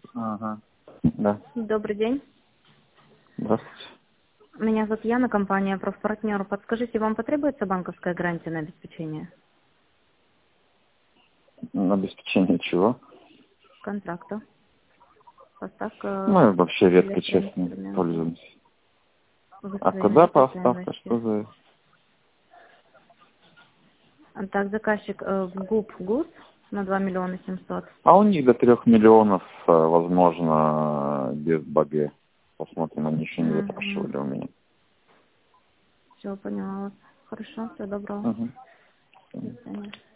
Ага. Да. Добрый день. Здравствуйте. Меня зовут Яна, компания «Профпартнер». Подскажите, вам потребуется банковская гарантия на обеспечение На обеспечение чего? контракта? Поставка Мы вообще редко, честно, электроинструментов. пользуемся. Вы А своими когда ресурсами поставка? можете. Что за... Так, заказчик ГУП ГУС на 2 миллиона 700. А у них до 3 миллионов, возможно, без БГ. Посмотрим, они еще не Угу. запрашивали у меня. Все, поняла вас. Хорошо, всего доброго. Угу. До свидания.